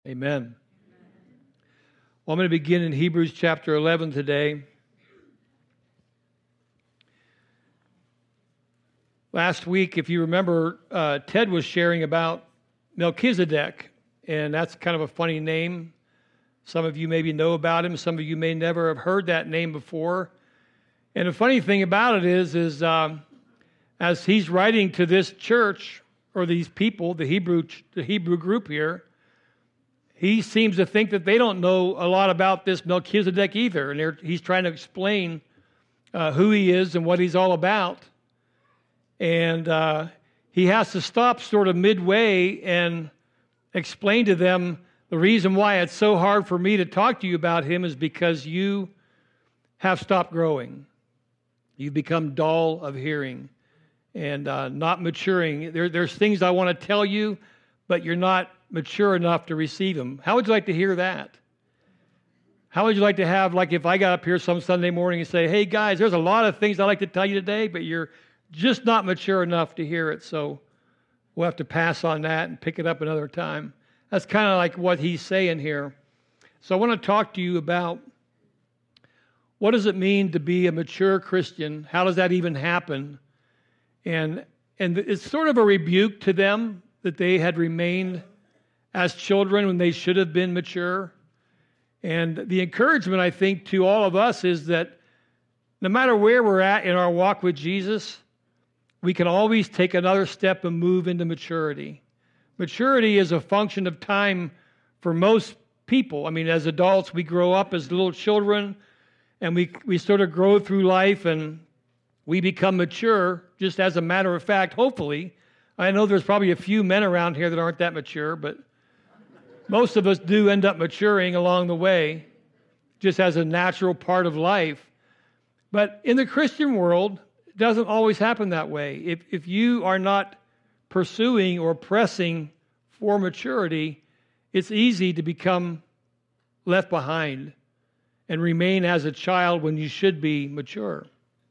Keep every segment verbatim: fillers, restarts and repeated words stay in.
Amen. Well, I'm going to begin in Hebrews chapter eleven today. Last week, if you remember, uh, Ted was sharing about Melchizedek, and that's kind of a funny name. Some of you maybe know about him. Some of you may never have heard that name before. And the funny thing about it is, is um, as he's writing to this church or these people, the Hebrew, the Hebrew group here, he seems to think that they don't know a lot about this Melchizedek either, and he's trying to explain uh, who he is and what he's all about. And uh, he has to stop sort of midway and explain to them the reason why it's so hard for me to talk to you about him is because you have stopped growing. You've become dull of hearing and uh, not maturing. There, there's things I want to tell you, but you're not mature enough to receive them. How would you like to hear that? How would you like to have, like if I got up here some Sunday morning and say, hey guys, there's a lot of things I'd like to tell you today, but you're just not mature enough to hear it, so we'll have to pass on that and pick it up another time. That's kind of like what he's saying here. So I want to talk to you about what does it mean to be a mature Christian? How does that even happen? And, and it's sort of a rebuke to them that they had remained as children when they should have been mature. And the encouragement, I think, to all of us is that no matter where we're at in our walk with Jesus, we can always take another step and move into maturity. Maturity is a function of time for most people. I mean, as adults, we grow up as little children, and we, we sort of grow through life, and we become mature, just as a matter of fact, hopefully. I know there's probably a few men around here that aren't that mature, but most of us do end up maturing along the way, just as a natural part of life. But in the Christian world, it doesn't always happen that way. If, if you are not pursuing or pressing for maturity, it's easy to become left behind and remain as a child when you should be mature.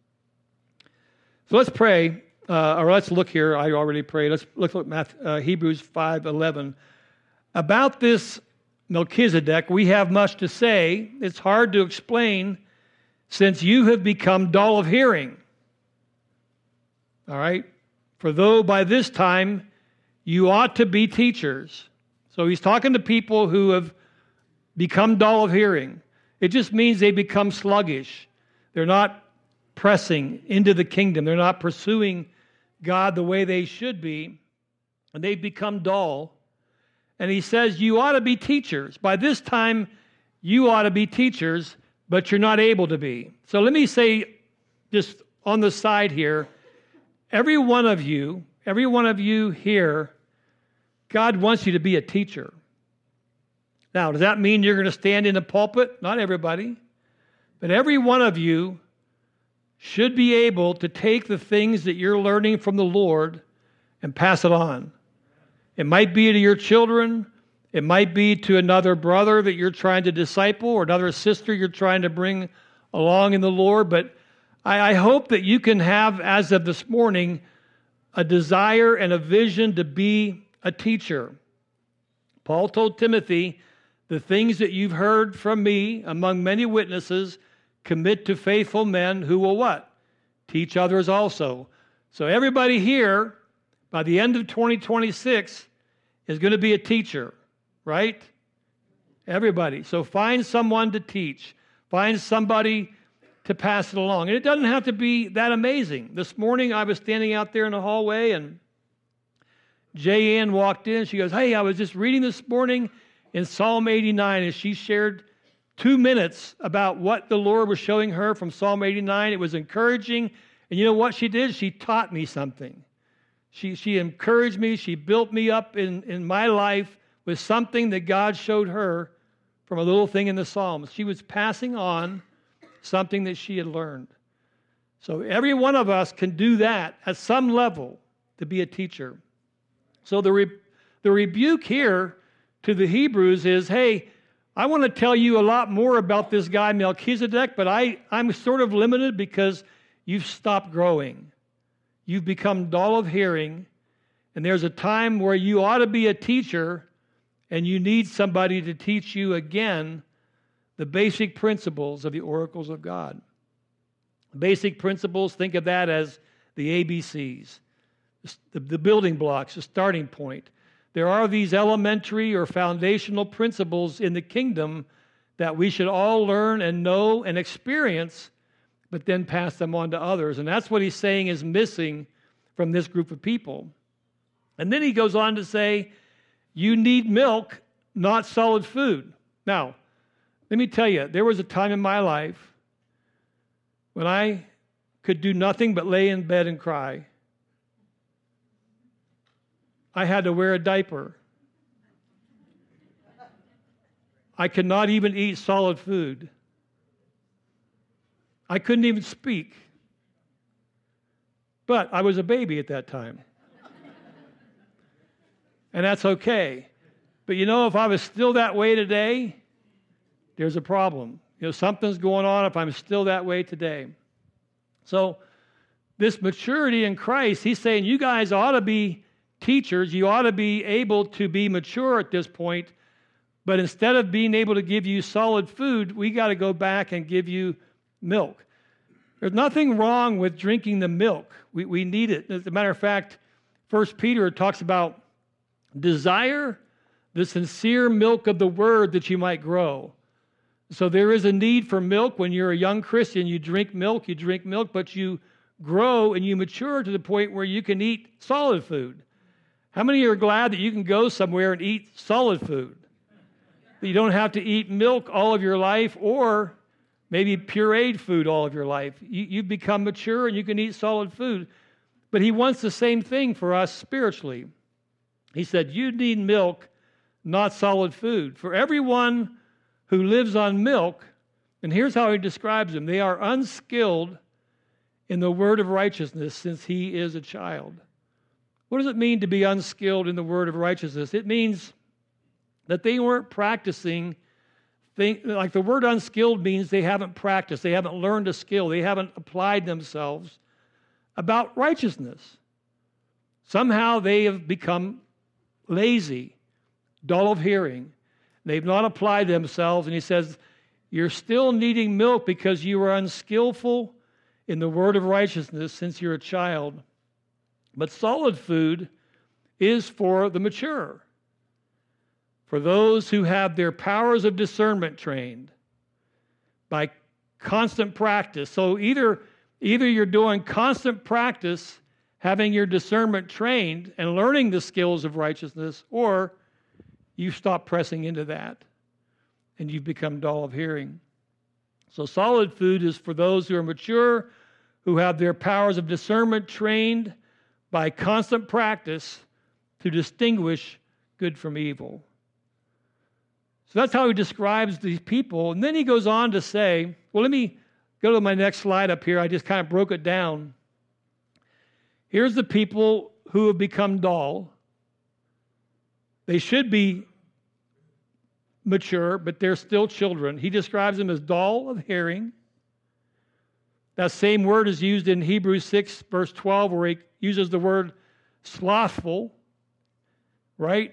So let's pray, uh, or let's look here. I already prayed. Let's look at Matthew, uh, Hebrews five eleven. About this Melchizedek, we have much to say. It's hard to explain since you have become dull of hearing. All right? For though by this time you ought to be teachers. So he's talking to people who have become dull of hearing. It just means they become sluggish. They're not pressing into the kingdom. They're not pursuing God the way they should be. And they've become dull. And he says, you ought to be teachers. By this time, you ought to be teachers, but you're not able to be. So let me say, just on the side here, every one of you, every one of you here, God wants you to be a teacher. Now, does that mean you're going to stand in the pulpit? Not everybody. But every one of you should be able to take the things that you're learning from the Lord and pass it on. It might be to your children. It might be to another brother that you're trying to disciple or another sister you're trying to bring along in the Lord. But I, I hope that you can have, as of this morning, a desire and a vision to be a teacher. Paul told Timothy, the things that you've heard from me among many witnesses, commit to faithful men who will what? Teach others also. So everybody here, by the end of twenty twenty-six, is going to be a teacher, right? Everybody. So find someone to teach. Find somebody to pass it along. And it doesn't have to be that amazing. This morning I was standing out there in the hallway and Jay Ann walked in. She goes, hey, I was just reading this morning in Psalm eighty-nine, and she shared two minutes about what the Lord was showing her from Psalm eighty-nine. It was encouraging. And you know what she did? She taught me something. She, she encouraged me. She built me up in, in my life with something that God showed her from a little thing in the Psalms. She was passing on something that she had learned. So every one of us can do that at some level to be a teacher. So the, re, the rebuke here to the Hebrews is, hey, I want to tell you a lot more about this guy Melchizedek, but I, I'm sort of limited because you've stopped growing. You've become dull of hearing, and there's a time where you ought to be a teacher, And you need somebody to teach you again the basic principles of the oracles of God. Basic principles, think of that as the A B Cs, the, the building blocks, the starting point. There are these elementary or foundational principles in the kingdom that we should all learn and know and experience, but then pass them on to others. And that's what he's saying is missing from this group of people. And then he goes on to say, you need milk, not solid food. Now, let me tell you, there was a time in my life when I could do nothing but lay in bed and cry. I had to wear a diaper. I could not even eat solid food. I couldn't even speak. But I was a baby at that time. And that's okay. But you know, if I was still that way today, there's a problem. You know, something's going on if I'm still that way today. So this maturity in Christ, he's saying you guys ought to be teachers. You ought to be able to be mature at this point. But instead of being able to give you solid food, we got to go back and give you milk. There's nothing wrong with drinking the milk. We, we need it. As a matter of fact, First Peter talks about desire the sincere milk of the word that you might grow. So there is a need for milk. When you're a young Christian, you drink milk, you drink milk, but you grow and you mature to the point where you can eat solid food. How many are glad that you can go somewhere and eat solid food? That you don't have to eat milk all of your life or maybe pureed food all of your life. You, you've become mature and you can eat solid food. But he wants the same thing for us spiritually. He said, you need milk, not solid food. For everyone who lives on milk, and here's how he describes them, they are unskilled in the word of righteousness since he is a child. What does it mean to be unskilled in the word of righteousness? It means that they weren't practicing, thing, like the word unskilled means they haven't practiced, they haven't learned a skill, they haven't applied themselves about righteousness. Somehow they have become lazy, dull of hearing. They've not applied themselves, and he says, you're still needing milk because you are unskillful in the word of righteousness since you're a child. But solid food is for the mature, for those who have their powers of discernment trained by constant practice. So either, either you're doing constant practice, having your discernment trained and learning the skills of righteousness, or you stop pressing into that and you've become dull of hearing. So solid food is for those who are mature, who have their powers of discernment trained by constant practice to distinguish good from evil. So that's how he describes these people. And then he goes on to say, well, let me go to my next slide up here. I just kind of broke it down. Here's the people who have become dull. They should be mature, but they're still children. He describes them as dull of hearing. That same word is used in Hebrews six, verse twelve, where he uses the word slothful, right?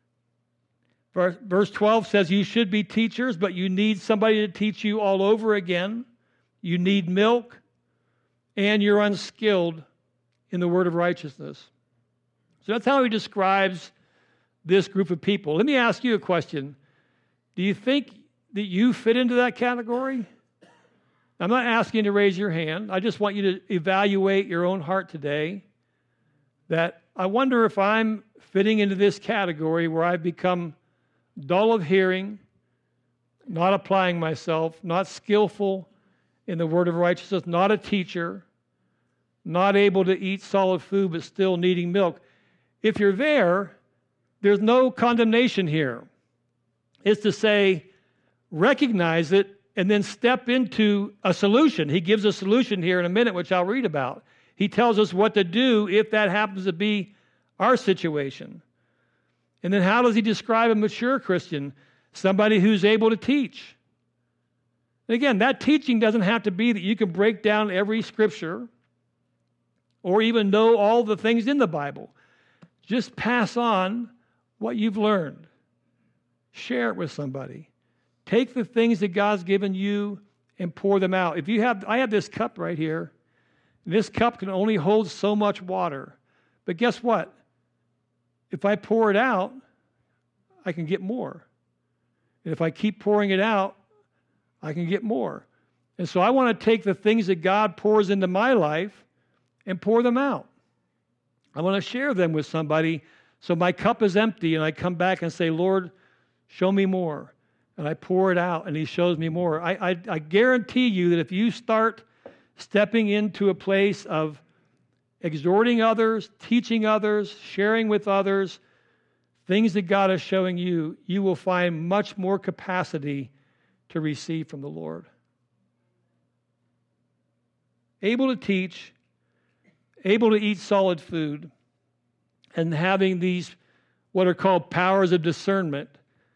Verse twelve says you should be teachers, but you need somebody to teach you all over again. You need milk, and you're unskilled in the word of righteousness. So that's how he describes this group of people. Let me ask you a question. Do you think that you fit into that category? I'm not asking you to raise your hand. I just want you to evaluate your own heart today. That I wonder if I'm fitting into this category where I've become dull of hearing, not applying myself, not skillful in the word of righteousness, not a teacher, not able to eat solid food but still needing milk. If you're there, there's no condemnation here. It's to say, recognize it and then step into a solution. He gives a solution here in a minute, which I'll read about. He tells us what to do if that happens to be our situation. And then how does he describe a mature Christian? Somebody who's able to teach. And again, that teaching doesn't have to be that you can break down every scripture or even know all the things in the Bible. Just pass on what you've learned. Share it with somebody. Take the things that God's given you and pour them out. If you have, I have this cup right here. This cup can only hold so much water. But guess what? If I pour it out, I can get more. And if I keep pouring it out, I can get more. And so I want to take the things that God pours into my life and pour them out. I want to share them with somebody so my cup is empty and I come back and say, Lord, show me more. And I pour it out and he shows me more. I, I, I guarantee you that if you start stepping into a place of exhorting others, teaching others, sharing with others, things that God is showing you, you will find much more capacity to receive from the Lord. Able to teach, able to eat solid food, and having these what are called powers of discernment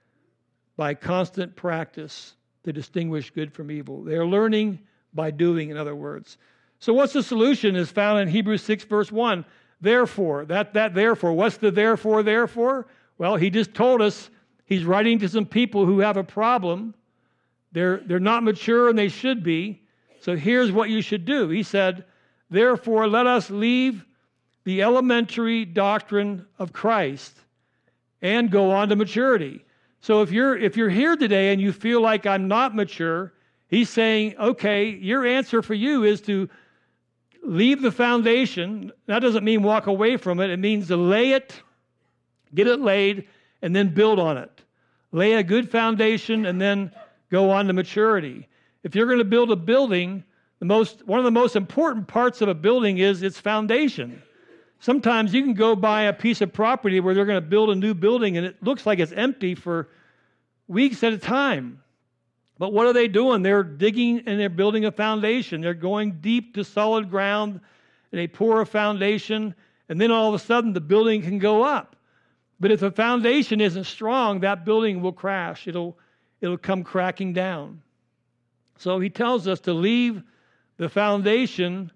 by constant practice to distinguish good from evil. They are learning by doing, in other words. So what's the solution is found in Hebrews six, verse one. Therefore, that, that therefore, what's the therefore, therefore? Well, he just told us he's writing to some people who have a problem. They're, they're not mature and they should be. So here's what you should do. He said, therefore, let us leave the elementary doctrine of Christ and go on to maturity. So if you're if you're here today and you feel like I'm not mature, he's saying, okay, your answer for you is to leave the foundation. That doesn't mean walk away from it. It means to lay it, get it laid, and then build on it. Lay a good foundation and then go on to maturity. If you're going to build a building, the most one of the most important parts of a building is its foundation. Sometimes you can go buy a piece of property where they're going to build a new building and it looks like it's empty for weeks at a time. But what are they doing? They're digging and they're building a foundation. They're going deep to solid ground and they pour a foundation and then all of a sudden the building can go up. But if the foundation isn't strong, that building will crash. It'll, it'll come cracking down. So he tells us to leave the foundation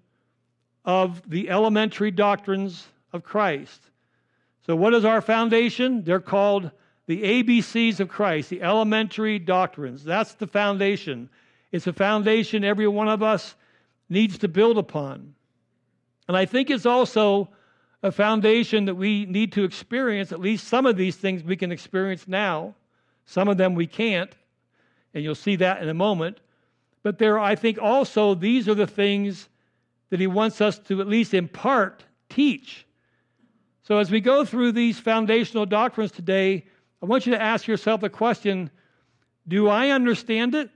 of the elementary doctrines of Christ. So what is our foundation? They're called the A B Cs of Christ, the elementary doctrines. That's the foundation. It's a foundation every one of us needs to build upon. And I think it's also a foundation that we need to experience. At least some of these things we can experience now. Some of them we can't. And you'll see that in a moment. But there, I think also these are the things that he wants us to at least in part teach. So as we go through these foundational doctrines today, I want you to ask yourself the question, do I understand it?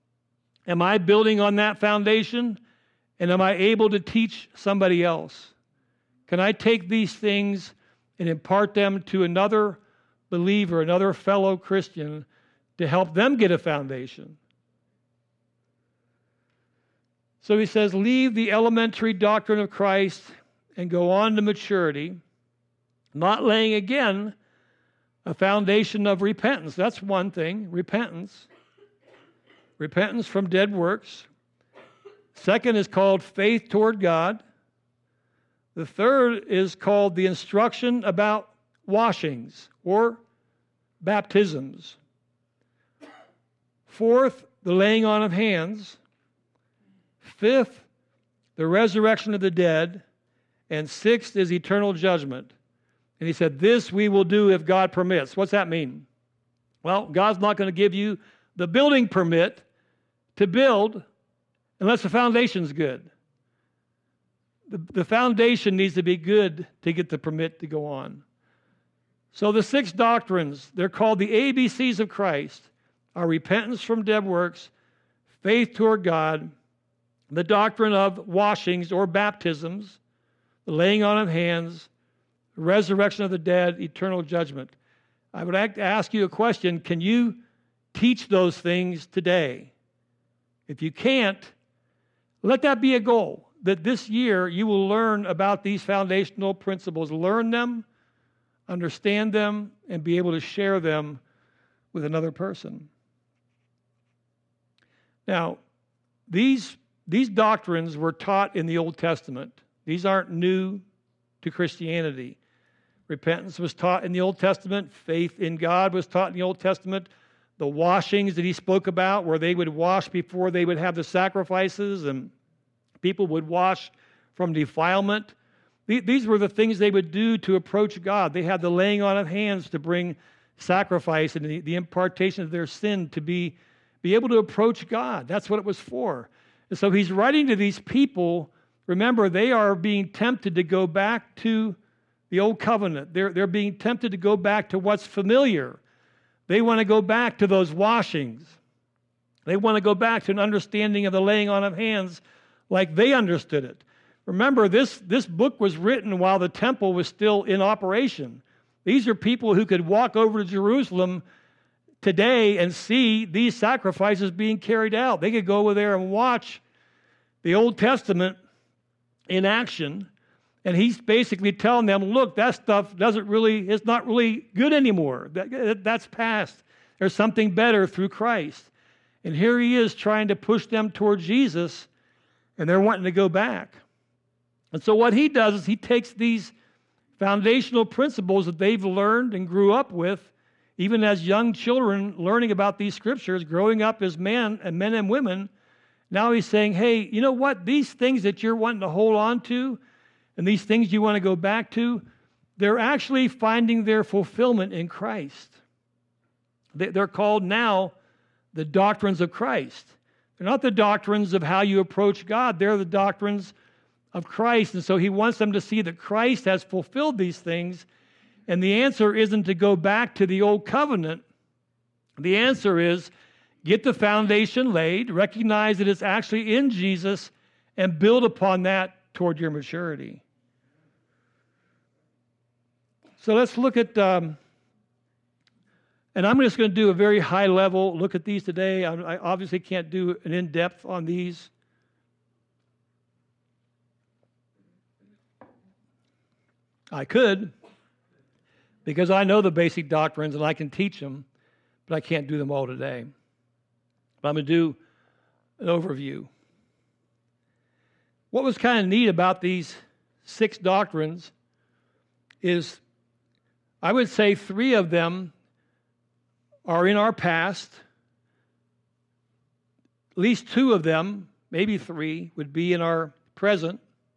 Am I building on that foundation? And am I able to teach somebody else? Can I take these things and impart them to another believer, another fellow Christian, to help them get a foundation? So he says, leave the elementary doctrine of Christ and go on to maturity, not laying again a foundation of repentance. That's one thing, repentance. Repentance from dead works. Second is called faith toward God. The third is called the instruction about washings or baptisms. Fourth, the laying on of hands. Fifth, the resurrection of the dead. And sixth is eternal judgment. And he said, this we will do if God permits. What's that mean? Well, God's not going to give you the building permit to build unless the foundation's good. The, the foundation needs to be good to get the permit to go on. So the six doctrines, they're called the A B Cs of Christ, are repentance from dead works, faith toward God, the doctrine of washings or baptisms, the laying on of hands, the resurrection of the dead, eternal judgment. I would like to ask you a question. Can you teach those things today? If you can't, let that be a goal, that this year you will learn about these foundational principles, learn them, understand them, and be able to share them with another person. Now, these These doctrines were taught in the Old Testament. These aren't new to Christianity. Repentance was taught in the Old Testament. Faith in God was taught in the Old Testament. The washings that he spoke about, where they would wash before they would have the sacrifices, and people would wash from defilement. These were the things they would do to approach God. They had the laying on of hands to bring sacrifice and the, the impartation of their sin to be, be able to approach God. That's what it was for. And so he's writing to these people. Remember, they are being tempted to go back to the old covenant. They're, they're being tempted to go back to what's familiar. They want to go back to those washings. They want to go back to an understanding of the laying on of hands like they understood it. Remember, this, this book was written while the temple was still in operation. These are people who could walk over to Jerusalem today and see these sacrifices being carried out. They could go over there and watch the Old Testament in action. And he's basically telling them, look, that stuff doesn't really, it's not really good anymore. That, that's past. There's something better through Christ. And here he is trying to push them toward Jesus, and they're wanting to go back. And so what he does is he takes these foundational principles that they've learned and grew up with, even as young children learning about these scriptures, growing up as men and men and women. Now he's saying, hey, you know what? These things that you're wanting to hold on to and these things you want to go back to, they're actually finding their fulfillment in Christ. They're called now the doctrines of Christ. They're not the doctrines of how you approach God. They're the doctrines of Christ. And so he wants them to see that Christ has fulfilled these things. And the answer isn't to go back to the old covenant. The answer is get the foundation laid, recognize that it's actually in Jesus, and build upon that toward your maturity. So let's look at, um, and I'm just going to do a very high level look at these today. I, I obviously can't do an in-depth on these. I could, because I know the basic doctrines and I can teach them, but I can't do them all today. But I'm going to do an overview. What was kind of neat about these six doctrines is, I would say three of them are in our past. At least two of them, maybe three, would be in our present.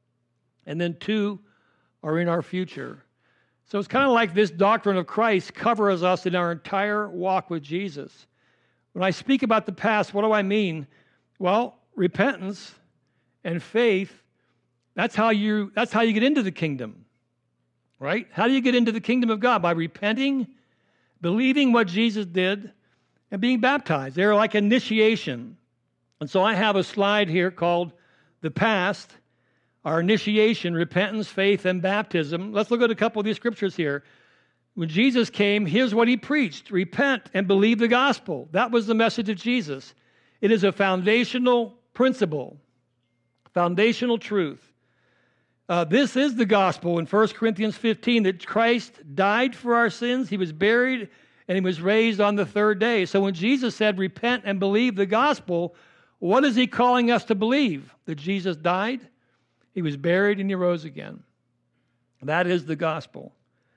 And then two are in our future. So it's kind of like this doctrine of Christ covers us in our entire walk with Jesus. When I speak about the past, what do I mean? Well, repentance and faith, that's how you that's how you get into the kingdom. Right? How do you get into the kingdom of God? By repenting, believing what Jesus did, and being baptized. They're like initiation. And so I have a slide here called the past, our initiation, repentance, faith, and baptism. Let's look at a couple of these scriptures here. When Jesus came, here's what he preached. Repent and believe the gospel. That was the message of Jesus. It is a foundational principle, foundational truth. Uh, this is the gospel in First Corinthians fifteen, that Christ died for our sins, he was buried, and he was raised on the third day. So when Jesus said, repent and believe the gospel, what is he calling us to believe? That Jesus died, he was buried, and he rose again. That is the gospel.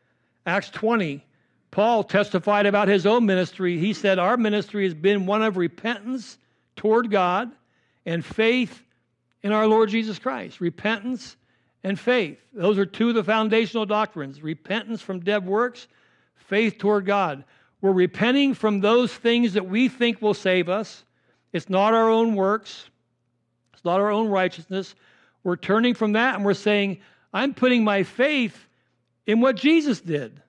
Acts twenty, Paul testified about his own ministry. He said, our ministry has been one of repentance toward God and faith in our Lord Jesus Christ. Repentance and faith. Those are two of the foundational doctrines. Repentance from dead works, faith toward God. We're repenting from those things that we think will save us. It's not our own works. It's not our own righteousness. We're turning from that and we're saying, I'm putting my faith in what Jesus did.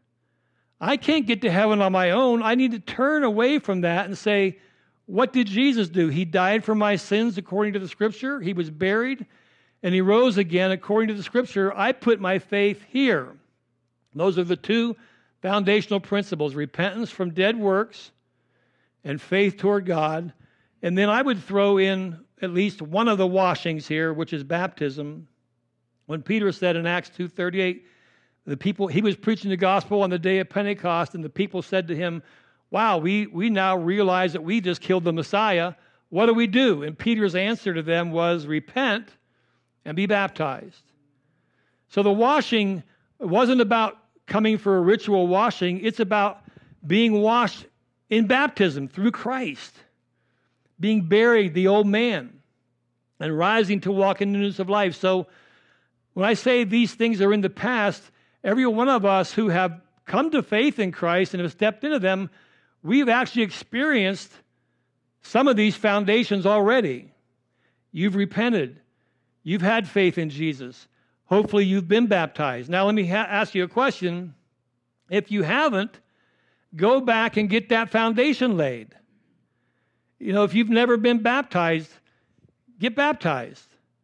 I can't get to heaven on my own. I need to turn away from that and say, what did Jesus do? He died for my sins according to the Scripture. He was buried, and he rose again according to the Scripture. I put my faith here. Those are the two foundational principles, repentance from dead works and faith toward God. And then I would throw in at least one of the washings here, which is baptism. When Peter said in Acts two thirty-eight, the people, he was preaching the gospel on the day of Pentecost, and the people said to him, wow, we, we now realize that we just killed the Messiah. What do we do? And Peter's answer to them was, repent and be baptized. So the washing wasn't about coming for a ritual washing. It's about being washed in baptism through Christ, being buried, the old man, and rising to walk in newness of life. So when I say these things are in the past, every one of us who have come to faith in Christ and have stepped into them, we've actually experienced some of these foundations already. You've repented. You've had faith in Jesus. Hopefully you've been baptized. Now let me ha- ask you a question. If you haven't, go back and get that foundation laid. You know, if you've never been baptized, get baptized.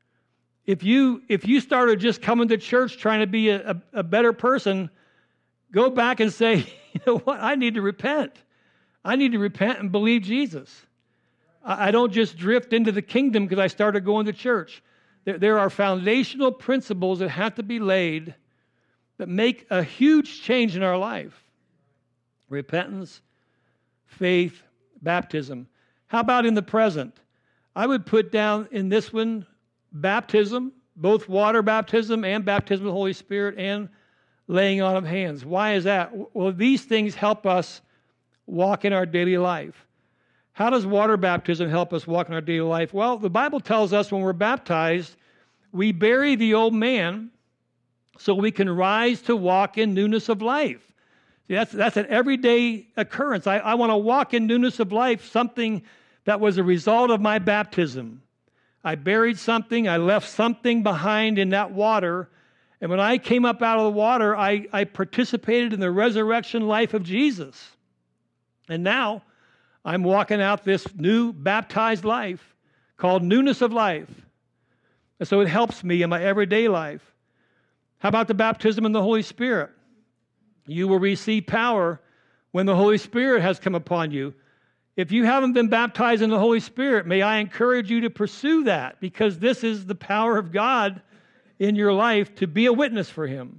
If you if you started just coming to church trying to be a, a, a better person, go back and say, you know what, I need to repent. I need to repent and believe Jesus. I, I don't just drift into the kingdom because I started going to church. There, there are foundational principles that have to be laid that make a huge change in our life. Repentance, faith, baptism. How about in the present? I would put down in this one baptism, both water baptism and baptism of the Holy Spirit and laying on of hands. Why is that? Well, these things help us walk in our daily life. How does water baptism help us walk in our daily life? Well, the Bible tells us when we're baptized, we bury the old man so we can rise to walk in newness of life. See, that's, that's an everyday occurrence. I, I want to walk in newness of life, something that was a result of my baptism. I buried something, I left something behind in that water, and when I came up out of the water, I, I participated in the resurrection life of Jesus. And now, I'm walking out this new baptized life called newness of life. And so it helps me in my everyday life. How about the baptism in the Holy Spirit? You will receive power when the Holy Spirit has come upon you. If you haven't been baptized in the Holy Spirit, may I encourage you to pursue that, because this is the power of God in your life to be a witness for Him.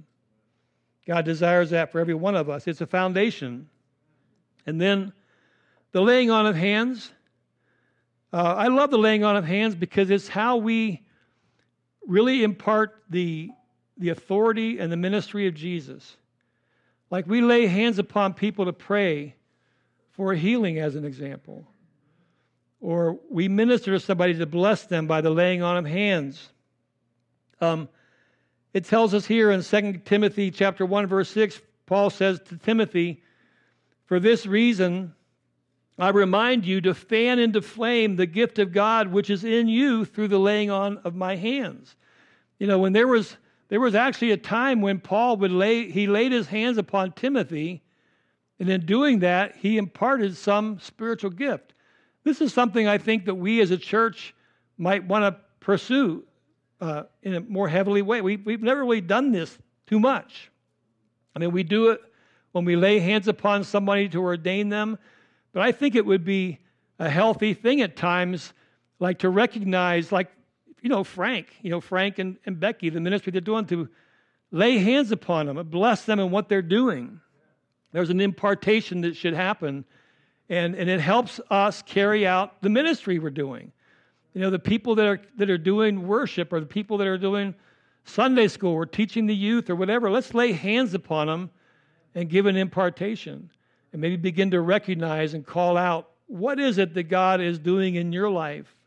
God desires that for every one of us. It's a foundation. And then the laying on of hands. Uh, I love the laying on of hands because it's how we really impart the, the authority and the ministry of Jesus. Like we lay hands upon people to pray for healing, as an example. Or we minister to somebody to bless them by the laying on of hands. Um, it tells us here in Second Timothy chapter one, verse six, Paul says to Timothy, "For this reason, I remind you to fan into flame the gift of God which is in you through the laying on of my hands." You know, when there was there was actually a time when Paul would lay he laid his hands upon Timothy, and in doing that, he imparted some spiritual gift. This is something I think that we as a church might want to pursue uh, in a more heavily way. We, we've never really done this too much. I mean, we do it when we lay hands upon somebody to ordain them, but I think it would be a healthy thing at times, like to recognize, like, you know, Frank, you know, Frank and, and Becky, the ministry they're doing, to lay hands upon them and bless them in what they're doing. There's an impartation that should happen, and, and it helps us carry out the ministry we're doing. You know, the people that are that are doing worship, or the people that are doing Sunday school or teaching the youth or whatever, let's lay hands upon them and give an impartation, and maybe begin to recognize and call out, what is it that God is doing in your life?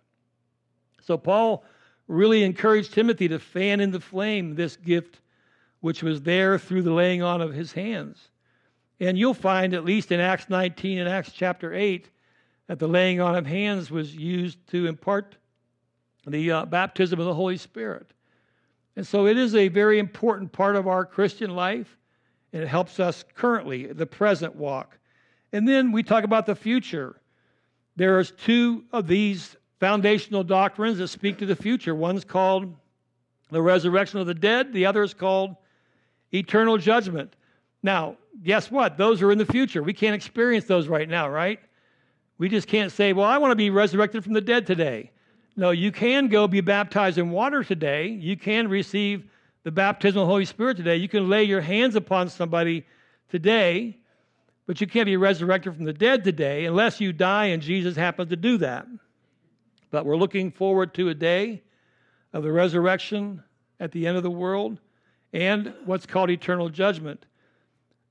So Paul really encouraged Timothy to fan in the flame this gift which was there through the laying on of his hands. And you'll find, at least in Acts nineteen and Acts chapter eight, that the laying on of hands was used to impart the uh, baptism of the Holy Spirit. And so it is a very important part of our Christian life, and it helps us currently, the present walk. And then we talk about the future. There's two of these foundational doctrines that speak to the future. One's called the resurrection of the dead. The other is called eternal judgment. Now, guess what? Those are in the future. We can't experience those right now, right? We just can't say, well, I want to be resurrected from the dead today. No, you can go be baptized in water today. You can receive the baptism of the Holy Spirit today. You can lay your hands upon somebody today, but you can't be resurrected from the dead today unless you die and Jesus happens to do that. But we're looking forward to a day of the resurrection at the end of the world and what's called eternal judgment.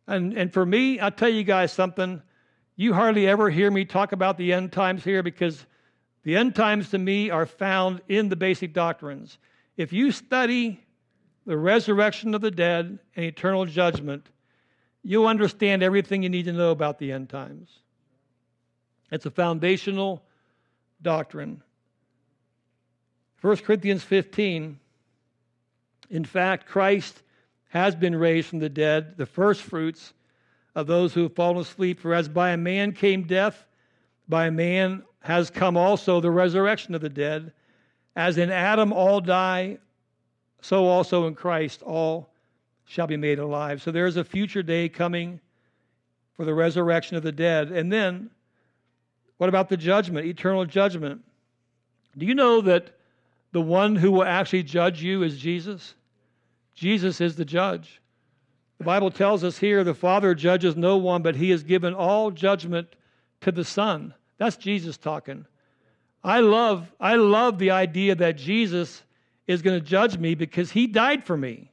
And, and for me, I'll tell you guys something. You hardly ever hear me talk about the end times here because the end times to me are found in the basic doctrines. If you study the resurrection of the dead and eternal judgment, you'll understand everything you need to know about the end times. It's a foundational doctrine. First Corinthians fifteen, in fact, Christ has been raised from the dead, the first fruits of those who have fallen asleep. For as by a man came death, by a man has come also the resurrection of the dead. As in Adam all die, so also in Christ all shall be made alive. So there's a future day coming for the resurrection of the dead. And then, what about the judgment, eternal judgment? Do you know that the one who will actually judge you is Jesus? Jesus is the judge. The Bible tells us here, the Father judges no one, but he has given all judgment to the Son. That's Jesus talking. I love, I love the idea that Jesus is going to judge me because he died for me.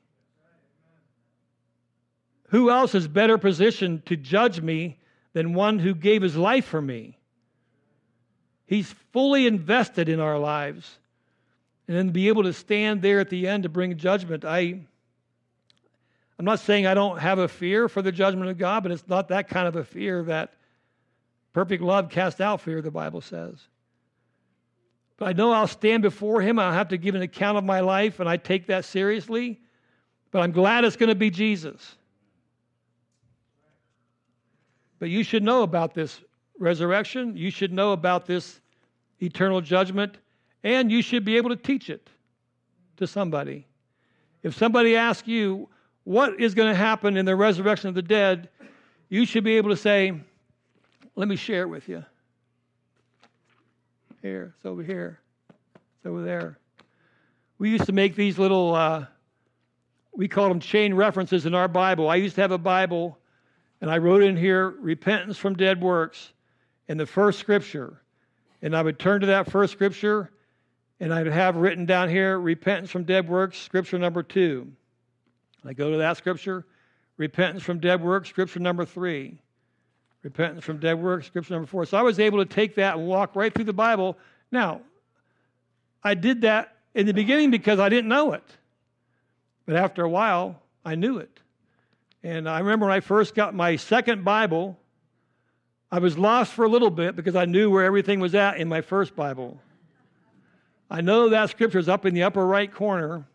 Who else is better positioned to judge me than one who gave his life for me? He's fully invested in our lives. And then be able to stand there at the end to bring judgment. I, I'm not saying I don't have a fear for the judgment of God, but it's not that kind of a fear that perfect love casts out fear, the Bible says. But I know I'll stand before him. I'll have to give an account of my life, and I take that seriously. But I'm glad it's going to be Jesus. But you should know about this resurrection. You should know about this eternal judgment. And you should be able to teach it to somebody. If somebody asks you, what is going to happen in the resurrection of the dead, you should be able to say, let me share it with you. Here, it's over here. It's over there. We used to make these little, uh, we call them chain references in our Bible. I used to have a Bible, and I wrote in here, repentance from dead works, in the first scripture. And I would turn to that first scripture, and I'd have written down here, repentance from dead works, scripture number two. I go to that scripture, repentance from dead works, scripture number three. Repentance from dead works, scripture number four. So I was able to take that and walk right through the Bible. Now, I did that in the beginning because I didn't know it. But after a while, I knew it. And I remember when I first got my second Bible, I was lost for a little bit because I knew where everything was at in my first Bible. I know that scripture is up in the upper right corner.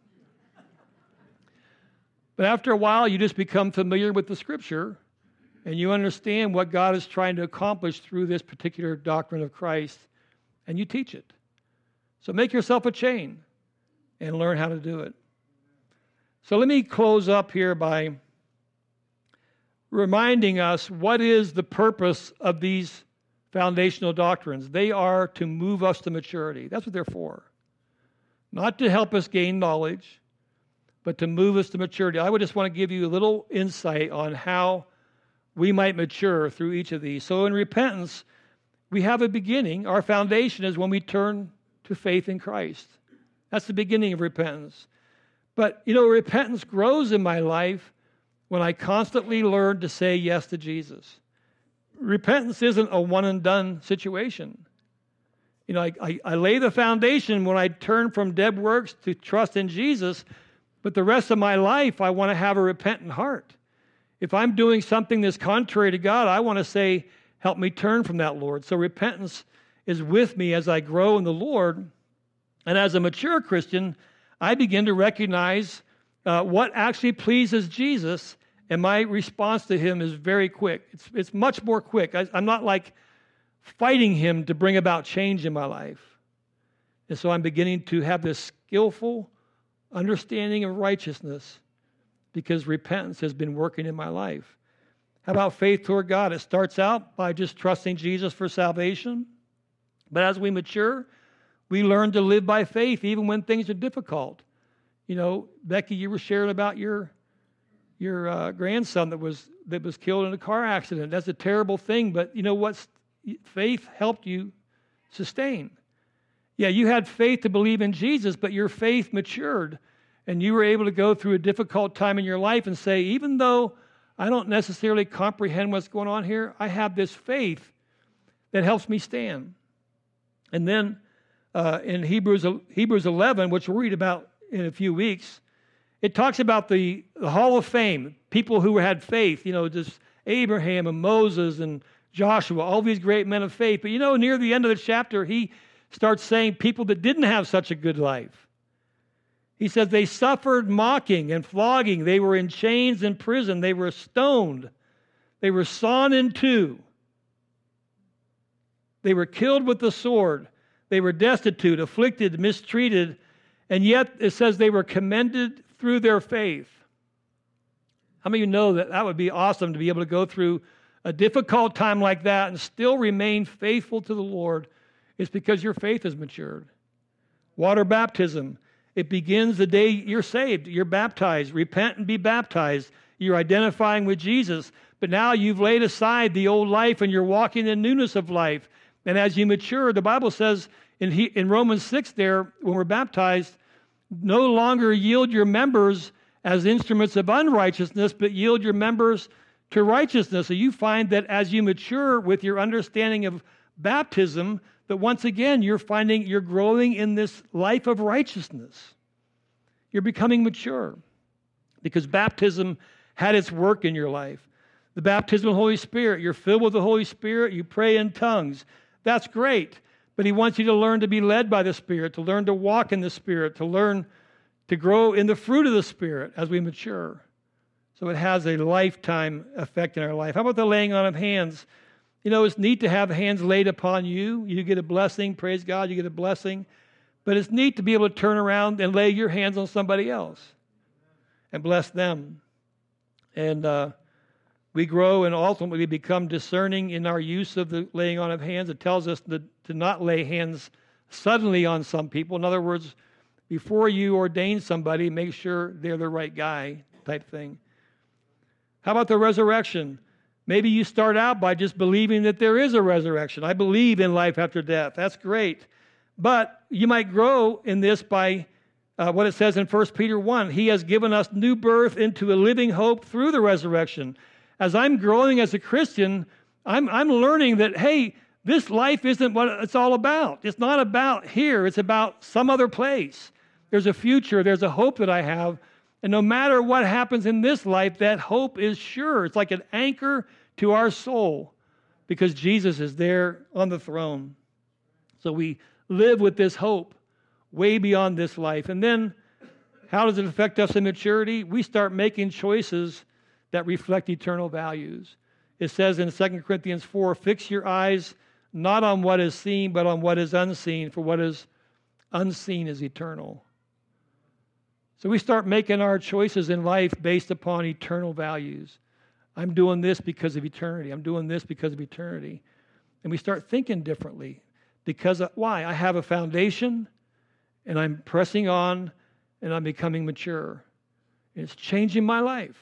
But after a while, you just become familiar with the scripture, and you understand what God is trying to accomplish through this particular doctrine of Christ, and you teach it. So make yourself a chain and learn how to do it. So let me close up here by reminding us what is the purpose of these foundational doctrines. They are to move us to maturity. That's what they're for. Not to help us gain knowledge, but to move us to maturity. I would just want to give you a little insight on how we might mature through each of these. So in repentance, we have a beginning. Our foundation is when we turn to faith in Christ. That's the beginning of repentance. But, you know, repentance grows in my life when I constantly learn to say yes to Jesus. Repentance isn't a one-and-done situation. You know, I, I, I lay the foundation when I turn from dead works to trust in Jesus, but the rest of my life, I want to have a repentant heart. If I'm doing something that's contrary to God, I want to say, help me turn from that, Lord. So repentance is with me as I grow in the Lord. And as a mature Christian, I begin to recognize uh, what actually pleases Jesus, and my response to him is very quick. It's, it's much more quick. I, I'm not like fighting him to bring about change in my life. And so I'm beginning to have this skillful understanding of righteousness because repentance has been working in my life. How about faith toward God? It starts out by just trusting Jesus for salvation. But as we mature, we learn to live by faith even when things are difficult. You know, Becky, you were sharing about your your uh, grandson that was that was killed in a car accident. That's a terrible thing, but you know what? Faith helped you sustain. Yeah, you had faith to believe in Jesus, but your faith matured, and you were able to go through a difficult time in your life and say, even though I don't necessarily comprehend what's going on here. I have this faith that helps me stand. And then uh, in Hebrews Hebrews eleven, which we'll read about in a few weeks, it talks about the, the Hall of Fame, people who had faith, you know, just Abraham and Moses and Joshua, all these great men of faith. But you know, near the end of the chapter, he starts saying people that didn't have such a good life. He says they suffered mocking and flogging. They were in chains in prison. They were stoned. They were sawn in two. They were killed with the sword. They were destitute, afflicted, mistreated, and yet it says they were commended through their faith. How many of you know that that would be awesome to be able to go through a difficult time like that and still remain faithful to the Lord? It's because your faith has matured. Water baptism. It begins the day you're saved. You're baptized. Repent and be baptized. You're identifying with Jesus. But now you've laid aside the old life and you're walking in newness of life. And as you mature, the Bible says in, he, in Romans six there, when we're baptized, no longer yield your members as instruments of unrighteousness, but yield your members to righteousness. So you find that as you mature with your understanding of baptism, that once again, you're finding you're growing in this life of righteousness. You're becoming mature because baptism had its work in your life. The baptism of the Holy Spirit, you're filled with the Holy Spirit, you pray in tongues. That's great, but he wants you to learn to be led by the Spirit, to learn to walk in the Spirit, to learn to grow in the fruit of the Spirit as we mature. So it has a lifetime effect in our life. How about the laying on of hands? You know, it's neat to have hands laid upon you. You get a blessing. Praise God, you get a blessing. But it's neat to be able to turn around and lay your hands on somebody else and bless them. And uh, we grow and ultimately become discerning in our use of the laying on of hands. It tells us to, to not lay hands suddenly on some people. In other words, before you ordain somebody, make sure they're the right guy type thing. How about the resurrection? Maybe you start out by just believing that there is a resurrection. I believe in life after death. That's great. But you might grow in this by uh, what it says in First Peter one. He has given us new birth into a living hope through the resurrection. As I'm growing as a Christian, I'm, I'm learning that, hey, this life isn't what it's all about. It's not about here. It's about some other place. There's a future. There's a hope that I have. And no matter what happens in this life, that hope is sure. It's like an anchor to our soul because Jesus is there on the throne. So we live with this hope way beyond this life. And then how does it affect us in maturity? We start making choices that reflect eternal values. It says in Second Corinthians four, fix your eyes not on what is seen, but on what is unseen, for what is unseen is eternal. So we start making our choices in life based upon eternal values. I'm doing this because of eternity. I'm doing this because of eternity. And we start thinking differently because of, why? I have a foundation and I'm pressing on and I'm becoming mature. And it's changing my life.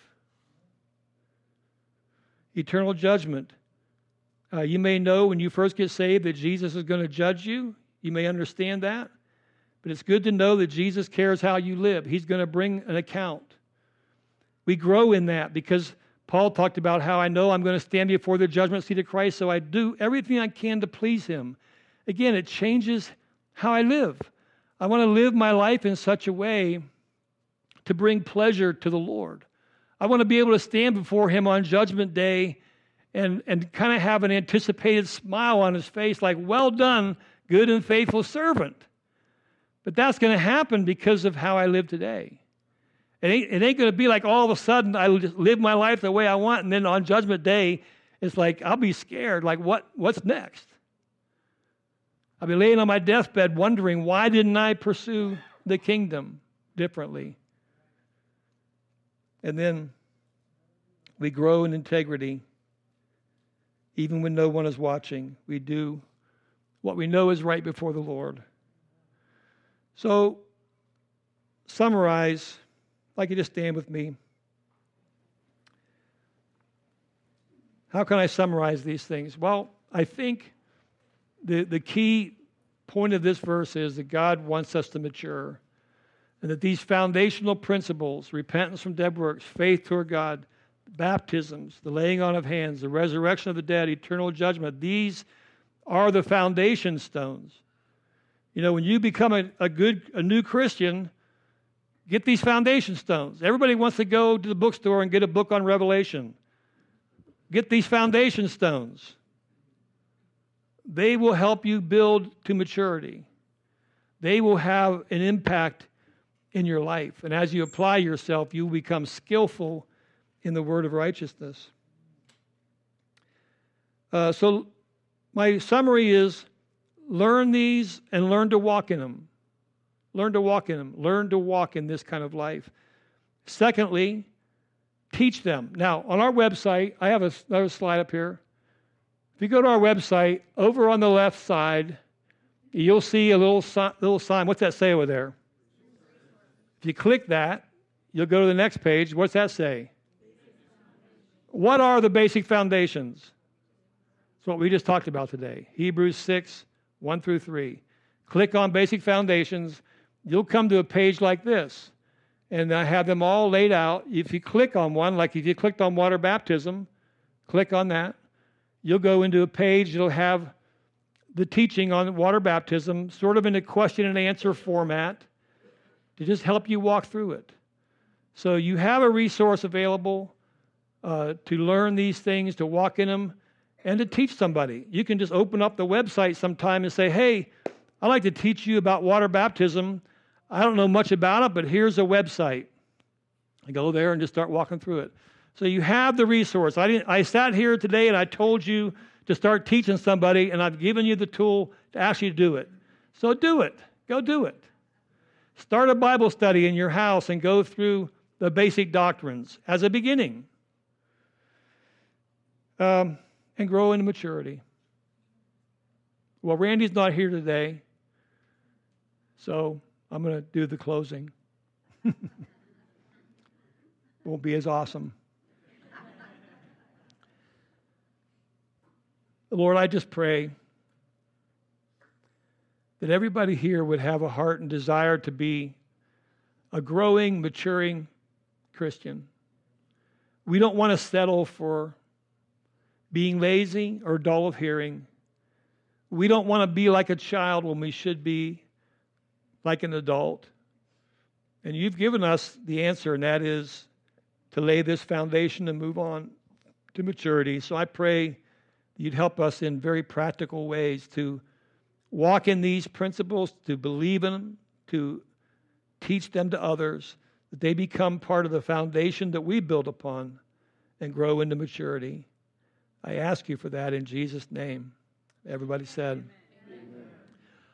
Eternal judgment. Uh, you may know when you first get saved that Jesus is going to judge you. You may understand that. But it's good to know that Jesus cares how you live. He's going to bring an account. We grow in that because Paul talked about how I know I'm going to stand before the judgment seat of Christ, so I do everything I can to please him. Again, it changes how I live. I want to live my life in such a way to bring pleasure to the Lord. I want to be able to stand before him on Judgment Day and, and kind of have an anticipated smile on his face like, well done, good and faithful servant. But that's going to happen because of how I live today. It ain't, it ain't going to be like all of a sudden I just live my life the way I want, and then on Judgment Day, it's like I'll be scared. Like, what? What's next? I'll be laying on my deathbed wondering, why didn't I pursue the kingdom differently? And then we grow in integrity. Even when no one is watching, we do what we know is right before the Lord. So, summarize, I'd like you to stand with me. How can I summarize these things? Well, I think the, the key point of this verse is that God wants us to mature, and that these foundational principles, repentance from dead works, faith toward God, baptisms, the laying on of hands, the resurrection of the dead, eternal judgment. These are the foundation stones. You know, when you become a, a good, a new Christian, get these foundation stones. Everybody wants to go to the bookstore and get a book on Revelation. Get these foundation stones. They will help you build to maturity. They will have an impact in your life. And as you apply yourself, you will become skillful in the word of righteousness. Uh, so my summary is, learn these and learn to walk in them. Learn to walk in them. Learn to walk in this kind of life. Secondly, teach them. Now, on our website, I have another slide up here. If you go to our website, over on the left side, you'll see a little, si- little sign. What's that say over there? If you click that, you'll go to the next page. What's that say? What are the basic foundations? That's what we just talked about today. Hebrews six, one through three. Click on basic foundations. You'll come to a page like this. And I have them all laid out. If you click on one, like if you clicked on water baptism, click on that. You'll go into a page. It'll have the teaching on water baptism, sort of in a question and answer format, to just help you walk through it. So you have a resource available uh, to learn these things, to walk in them, and to teach somebody. You can just open up the website sometime and say, hey, I'd like to teach you about water baptism. I don't know much about it, but here's a website. I go there and just start walking through it. So you have the resource. I didn't. I sat here today and I told you to start teaching somebody, and I've given you the tool to actually do it. So do it. Go do it. Start a Bible study in your house and go through the basic doctrines as a beginning. Um, and grow into maturity. Well, Randy's not here today, so I'm going to do the closing. Won't be as awesome. Lord, I just pray that everybody here would have a heart and desire to be a growing, maturing Christian. We don't want to settle for being lazy or dull of hearing. We don't want to be like a child when we should be like an adult. And you've given us the answer, and that is to lay this foundation and move on to maturity. So I pray you'd help us in very practical ways to walk in these principles, to believe in them, to teach them to others, that they become part of the foundation that we build upon and grow into maturity. I ask you for that in Jesus' name. Everybody said.